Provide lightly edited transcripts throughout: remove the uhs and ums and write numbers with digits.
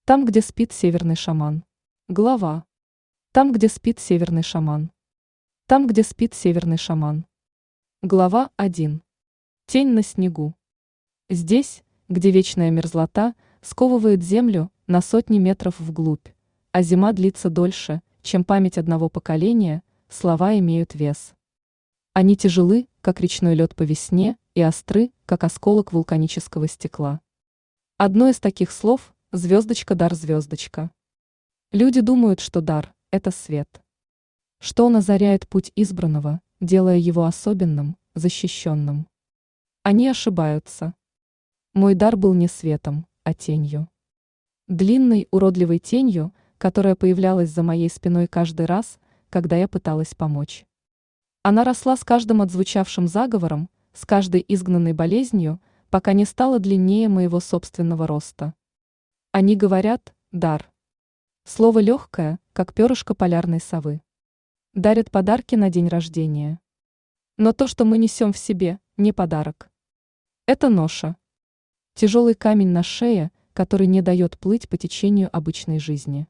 Там, где спит северный шаман. Глава. Там, где спит северный шаман. Там, где спит северный шаман. Глава 1. Тень на снегу. Здесь, где вечная мерзлота сковывает землю на сотни метров вглубь, а зима длится дольше, чем память одного поколения, слова имеют вес. Они тяжелы, как речной лед по весне, и остры, как осколок вулканического стекла. Одно из таких слов – звездочка, дар, звездочка. Люди думают, что дар – это свет. Что он озаряет путь избранного, делая его особенным, защищенным. Они ошибаются. Мой дар был не светом, а тенью. Длинной, уродливой тенью, которая появлялась за моей спиной каждый раз, когда я пыталась помочь. Она росла с каждым отзвучавшим заговором, с каждой изгнанной болезнью, пока не стала длиннее моего собственного роста. Они говорят «дар». Слово легкое, как перышко полярной совы. Дарят подарки на день рождения. Но то, что мы несем в себе, не подарок. Это ноша. Тяжелый камень на шее, который не дает плыть по течению обычной жизни.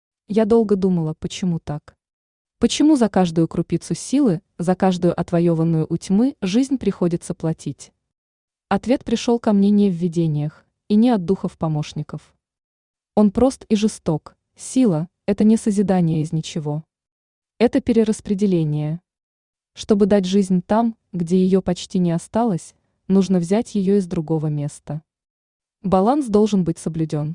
Я долго думала, почему так. Почему за каждую крупицу силы, за каждую отвоеванную у тьмы жизнь приходится платить? Ответ пришел ко мне не в видениях и не от духов-помощников. Он прост и жесток. Сила – это не созидание из ничего. Это перераспределение. Чтобы дать жизнь там, где ее почти не осталось, нужно взять ее из другого места. Баланс должен быть соблюден.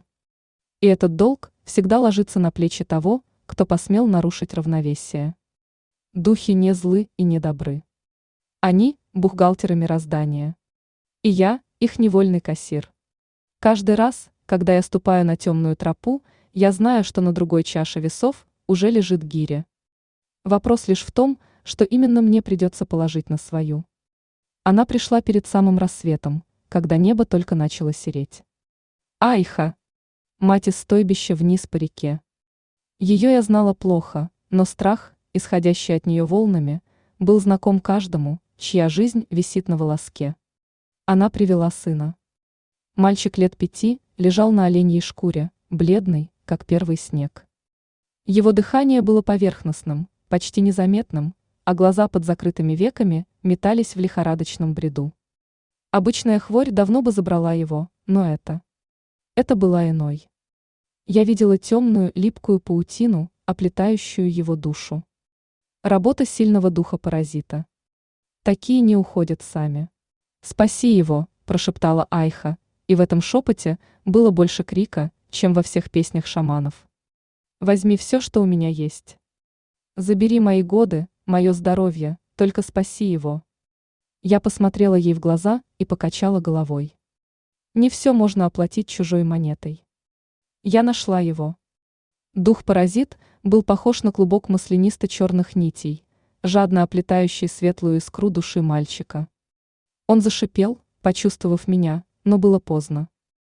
И этот долг всегда ложится на плечи того, кто посмел нарушить равновесие. Духи не злы и не добры. Они – бухгалтеры мироздания. И я – их невольный кассир. Каждый раз, когда я ступаю на темную тропу, я знаю, что на другой чаше весов уже лежит гиря. Вопрос лишь в том, что именно мне придется положить на свою. Она пришла перед самым рассветом, когда небо только начало сереть. Айха! Мать из стойбища вниз по реке. Ее я знала плохо, но страх, исходящий от нее волнами, был знаком каждому, чья жизнь висит на волоске. Она привела сына. Мальчик лет 5 лежал на оленьей шкуре, бледный, как первый снег. Его дыхание было поверхностным, почти незаметным, а глаза под закрытыми веками метались в лихорадочном бреду. Обычная хворь давно бы забрала его, но это была иной. Я видела темную, липкую паутину, оплетающую его душу. Работа сильного духа-паразита. Такие не уходят сами. «Спаси его», – прошептала Айха, и в этом шепоте было больше крика, чем во всех песнях шаманов. «Возьми все, что у меня есть. Забери мои годы, мое здоровье, только спаси его». Я посмотрела ей в глаза и покачала головой. Не все можно оплатить чужой монетой. Я нашла его. Дух-паразит был похож на клубок маслянисто-черных нитей, жадно оплетающий светлую искру души мальчика. Он зашипел, почувствовав меня, но было поздно.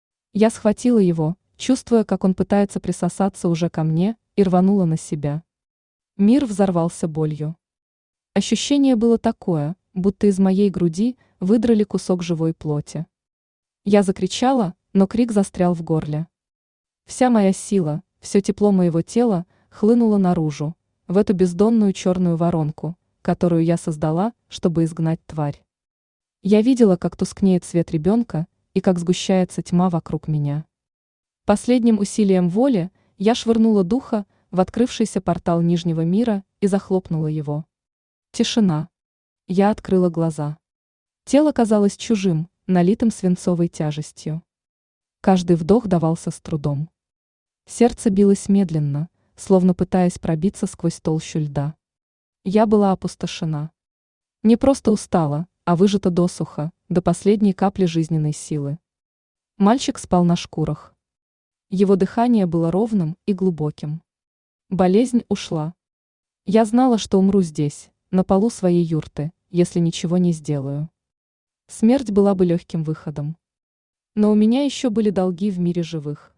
Я схватила его, чувствуя, как он пытается присосаться уже ко мне, и рванула на себя. Мир взорвался болью. Ощущение было такое, будто из моей груди выдрали кусок живой плоти. Я закричала, но крик застрял в горле. Вся моя сила, все тепло моего тела хлынуло наружу, в эту бездонную черную воронку, которую я создала, чтобы изгнать тварь. Я видела, как тускнеет свет ребенка и как сгущается тьма вокруг меня. Последним усилием воли я швырнула духа в открывшийся портал Нижнего мира и захлопнула его. Тишина. Я открыла глаза. Тело казалось чужим, налитым свинцовой тяжестью. Каждый вдох давался с трудом. Сердце билось медленно, словно пытаясь пробиться сквозь толщу льда. Я была опустошена. Не просто устала, а выжата досуха, до последней капли жизненной силы. Мальчик спал на шкурах. Его дыхание было ровным и глубоким. Болезнь ушла. Я знала, что умру здесь, на полу своей юрты, если ничего не сделаю. Смерть была бы легким выходом. Но у меня еще были долги в мире живых.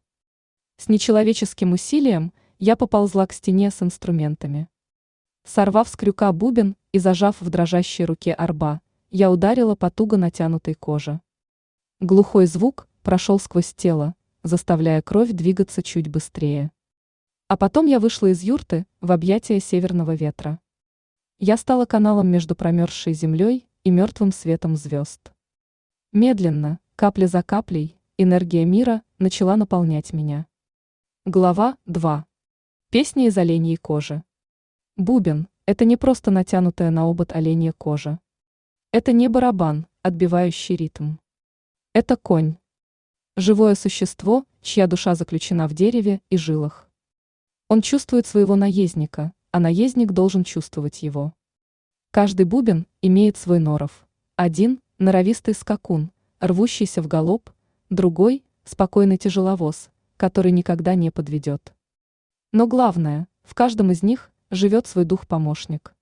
С нечеловеческим усилием я поползла к стене с инструментами. Сорвав с крюка бубен и зажав в дрожащей руке арба, я ударила по туго натянутой коже. Глухой звук прошел сквозь тело, заставляя кровь двигаться чуть быстрее. А потом я вышла из юрты в объятия северного ветра. Я стала каналом между промерзшей землей и мертвым светом звезд. Медленно, капля за каплей, энергия мира начала наполнять меня. Глава 2. Песня из оленьей кожи. Бубен – это не просто натянутая на обод оленья кожа. Это не барабан, отбивающий ритм. Это конь. Живое существо, чья душа заключена в дереве и жилах. Он чувствует своего наездника, а наездник должен чувствовать его. Каждый бубен имеет свой норов. Один – норовистый скакун, рвущийся в галоп, другой – спокойный тяжеловоз, который никогда не подведет. Но главное, в каждом из них живет свой дух-помощник.